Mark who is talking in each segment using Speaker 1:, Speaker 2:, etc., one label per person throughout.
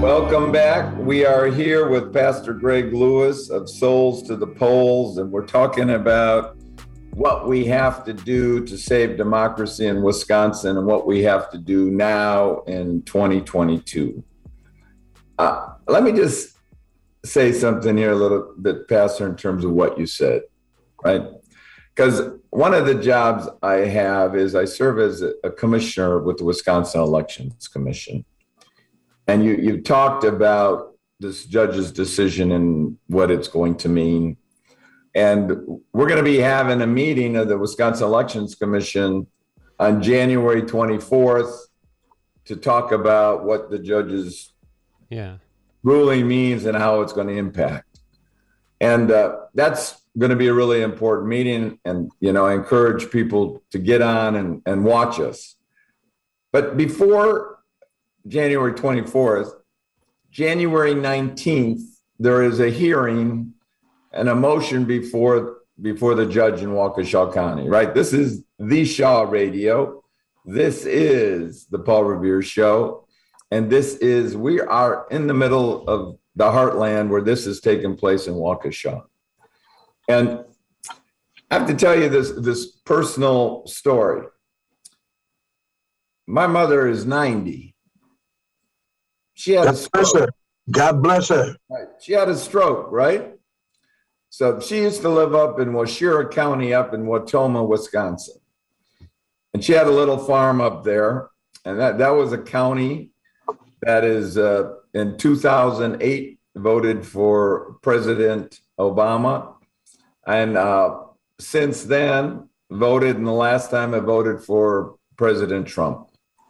Speaker 1: Welcome back. We are here with Pastor Greg Lewis of Souls to the Polls, and we're talking about what we have to do to save democracy in Wisconsin and what we have to do now in 2022. Let me just say something here a little bit, Pastor, in terms of what you said, right? Because one of the jobs I have is I serve as a commissioner with the Wisconsin Elections Commission. And you talked about this judge's decision and what it's going to mean. And we're going to be having a meeting of the Wisconsin Elections Commission on January 24th to talk about what the judge's ruling means and how it's going to impact. And that's going to be a really important meeting. And, I encourage people to get on and watch us. But before January 24th, January 19th, there is a hearing and a motion before the judge in Waukesha County, right? This is the Shaw Radio. This is the Paul Revere Show. And we are in the middle of the heartland where this is taking place in Waukesha. And I have to tell you this personal story. My mother is 90. She had a stroke.
Speaker 2: God bless her.
Speaker 1: Right. She had a stroke, right? So she used to live up in Washira County, up in Wautoma, Wisconsin. And she had a little farm up there. And that was a county that is, in 2008, voted for President Obama. And since then, voted, and the last time I voted for President Trump.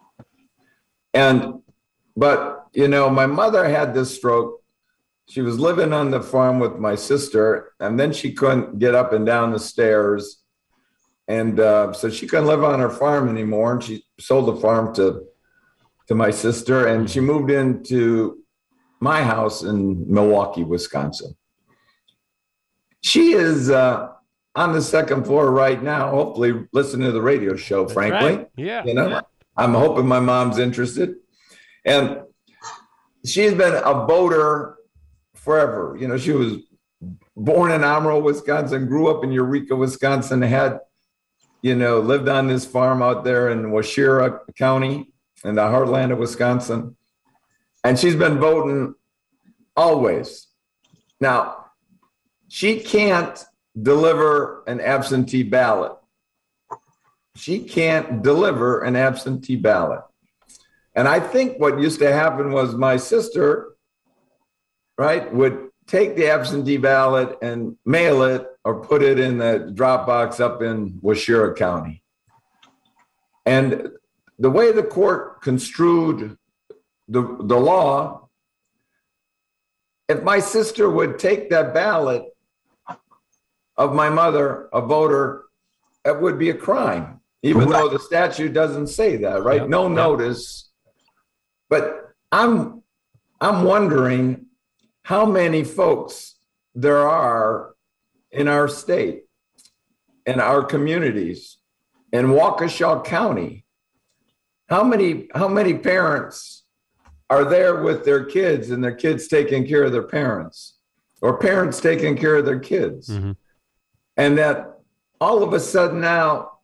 Speaker 1: But my mother had this stroke. She was living on the farm with my sister, and then she couldn't get up and down the stairs. And so she couldn't live on her farm anymore. And she sold the farm to my sister, and she moved into my house in Milwaukee, Wisconsin. She is on the second floor right now, hopefully listening to the radio show, that's frankly.
Speaker 3: Right. Yeah.
Speaker 1: I'm hoping my mom's interested. And she's been a voter forever. She was born in Amarillo, Wisconsin, grew up in Eureka, Wisconsin, had, lived on this farm out there in Washira County in the heartland of Wisconsin. And she's been voting always. Now, she can't deliver an absentee ballot. She can't deliver an absentee ballot. And I think what used to happen was my sister, right, would take the absentee ballot and mail it or put it in the drop box up in Washira County. And the way the court construed the law, if my sister would take that ballot of my mother, a voter, it would be a crime, even though the statute doesn't say that, right? Yep. No notice. But I'm wondering how many folks there are in our state, in our communities, in Waukesha County. How many parents are there with their kids and their kids taking care of their parents, or parents taking care of their kids? Mm-hmm. And that all of a sudden now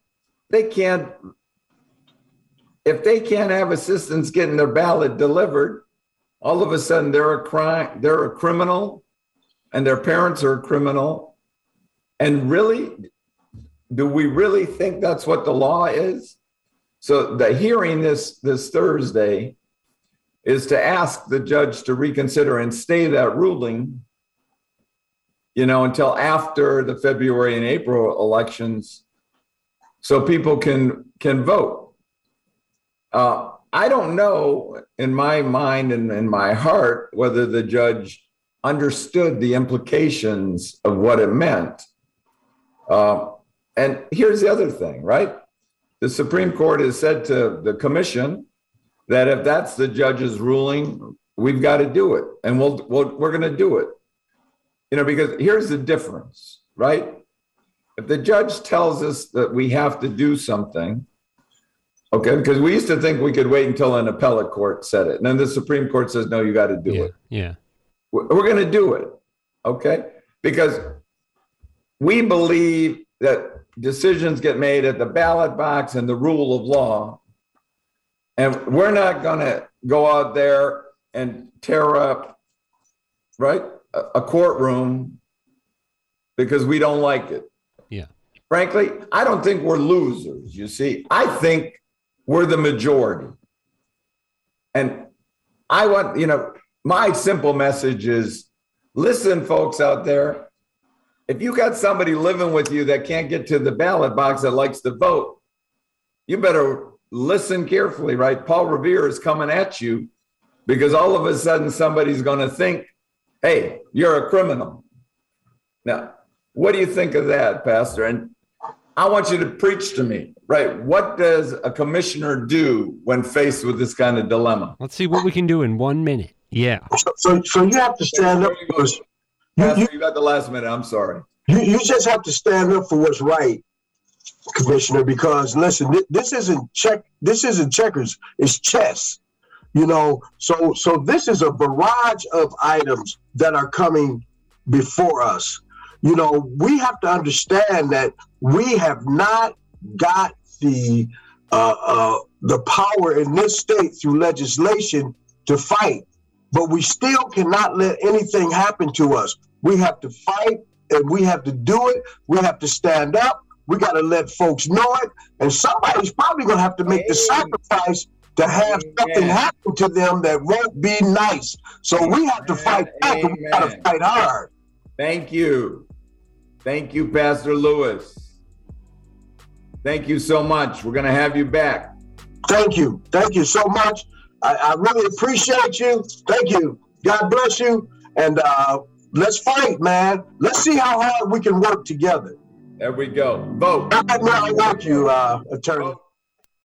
Speaker 1: if they can't have assistance getting their ballot delivered, all of a sudden they're a criminal, and their parents are a criminal. And really, do we really think that's what the law is? So the hearing this Thursday is to ask the judge to reconsider and stay that ruling, until after the February and April elections, so people can vote. I don't know in my mind and in my heart whether the judge understood the implications of what it meant. And here's the other thing, right? The Supreme Court has said to the commission that if that's the judge's ruling, we've got to do it. And we're going to do it. Because here's the difference, right? If the judge tells us that we have to do something, Okay, because we used to think we could wait until an appellate court said it. And then the Supreme Court says, no, you got to do it.
Speaker 2: Yeah.
Speaker 1: We're going to do it. Okay? Because we believe that decisions get made at the ballot box and the rule of law. And we're not going to go out there and tear up, right, a courtroom because we don't like it.
Speaker 2: Yeah. Frankly,
Speaker 1: I don't think we're losers, you see. I think we're the majority. And I want, my simple message is, listen, folks out there, if you got somebody living with you that can't get to the ballot box that likes to vote, you better listen carefully, right? Paul Revere is coming at you because all of a sudden somebody's going to think, hey, you're a criminal. Now, what do you think of that, Pastor? And I want you to preach to me, right? What does a commissioner do when faced with this kind of dilemma?
Speaker 2: Let's see what we can do in 1 minute. Yeah.
Speaker 3: So you have to stand up for what's,
Speaker 1: Pastor, you got the last minute. I'm sorry.
Speaker 3: You just have to stand up for what's right, Commissioner, because listen, this isn't checkers, it's chess. So this is a barrage of items that are coming before us. We have to understand that we have not got the power in this state through legislation to fight, but we still cannot let anything happen to us. We have to fight, and we have to do it. We have to stand up. We got to let folks know it, and somebody's probably going to have to make the sacrifice to have something happen to them that won't be nice. So we have to fight back, and we got to fight hard.
Speaker 1: Thank you. Thank you, Pastor Lewis. Thank you so much. We're going to have you back.
Speaker 3: Thank you. Thank you so much. I really appreciate you. Thank you. God bless you. And let's fight, man. Let's see how hard we can work together.
Speaker 1: There we go. Vote.
Speaker 3: I want you, Attorney. Vote.